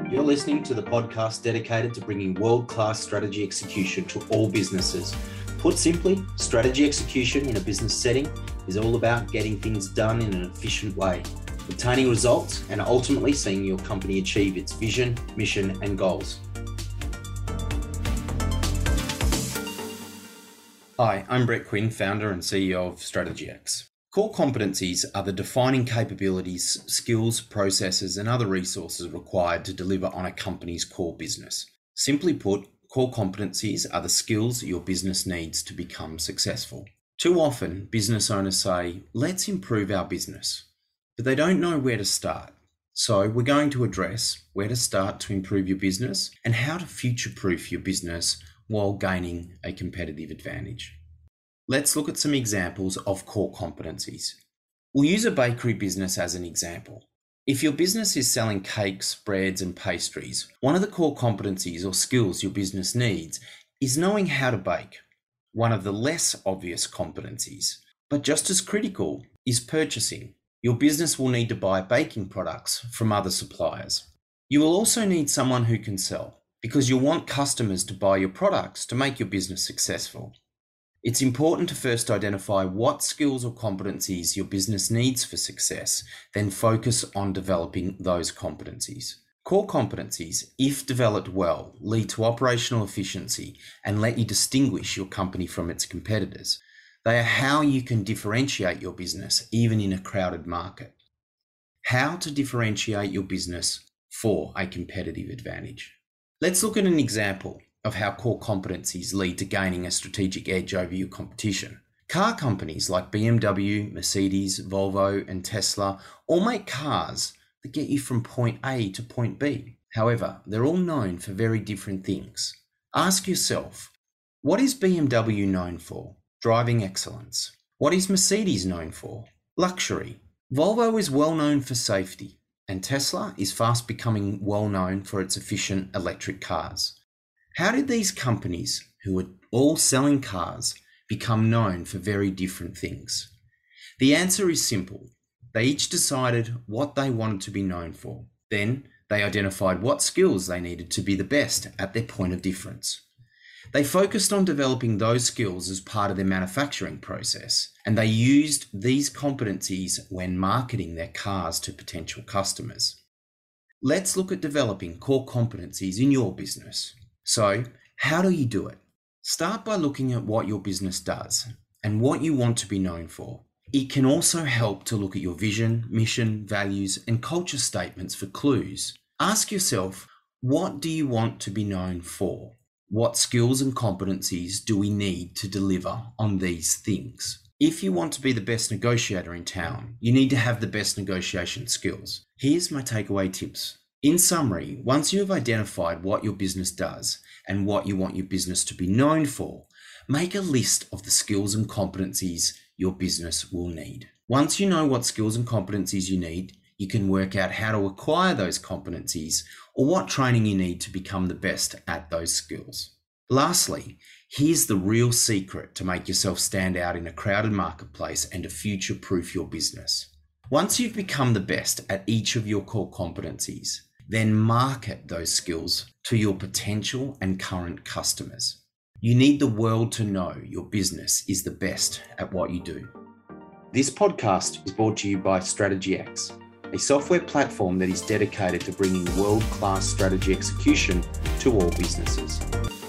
You're listening to the podcast dedicated to bringing world-class strategy execution to all businesses. Put simply, strategy execution in a business setting is all about getting things done in an efficient way, obtaining results, and ultimately seeing your company achieve its vision, mission, and goals. Hi, I'm Brett Quinn, founder and CEO of StrategyX. Core competencies are the defining capabilities, skills, processes, and other resources required to deliver on a company's core business. Simply put, core competencies are the skills your business needs to become successful. Too often, business owners say, let's improve our business, but they don't know where to start. So we're going to address where to start to improve your business and how to future-proof your business while gaining a competitive advantage. Let's look at some examples of core competencies. We'll use a bakery business as an example. If your business is selling cakes, breads, and pastries, one of the core competencies or skills your business needs is knowing how to bake. One of the less obvious competencies, but just as critical, is purchasing. Your business will need to buy baking products from other suppliers. You will also need someone who can sell, because you'll want customers to buy your products to make your business successful. It's important to first identify what skills or competencies your business needs for success, then focus on developing those competencies. Core competencies, if developed well, lead to operational efficiency and let you distinguish your company from its competitors. They are how you can differentiate your business even in a crowded market. How to differentiate your business for a competitive advantage. Let's look at an example of how core competencies lead to gaining a strategic edge over your competition. Car companies like BMW, Mercedes, Volvo, and Tesla all make cars that get you from point A to point B. However, they're all known for very different things. Ask yourself, what is BMW known for? Driving excellence. What is Mercedes known for? Luxury. Volvo is well known for safety, and Tesla is fast becoming well known for its efficient electric cars. How did these companies, who are all selling cars, become known for very different things? The answer is simple. They each decided what they wanted to be known for. Then they identified what skills they needed to be the best at their point of difference. They focused on developing those skills as part of their manufacturing process, and they used these competencies when marketing their cars to potential customers. Let's look at developing core competencies in your business. So, how do you do it? Start by looking at what your business does and what you want to be known for. It can also help to look at your vision, mission, values, and culture statements for clues. Ask yourself, what do you want to be known for? What skills and competencies do we need to deliver on these things? If you want to be the best negotiator in town, you need to have the best negotiation skills. Here's my takeaway tips. In summary, once you have identified what your business does and what you want your business to be known for, make a list of the skills and competencies your business will need. Once you know what skills and competencies you need, you can work out how to acquire those competencies or what training you need to become the best at those skills. Lastly, here's the real secret to make yourself stand out in a crowded marketplace and to future-proof your business. Once you've become the best at each of your core competencies, then market those skills to your potential and current customers. You need the world to know your business is the best at what you do. This podcast is brought to you by StrategyX, a software platform that is dedicated to bringing world-class strategy execution to all businesses.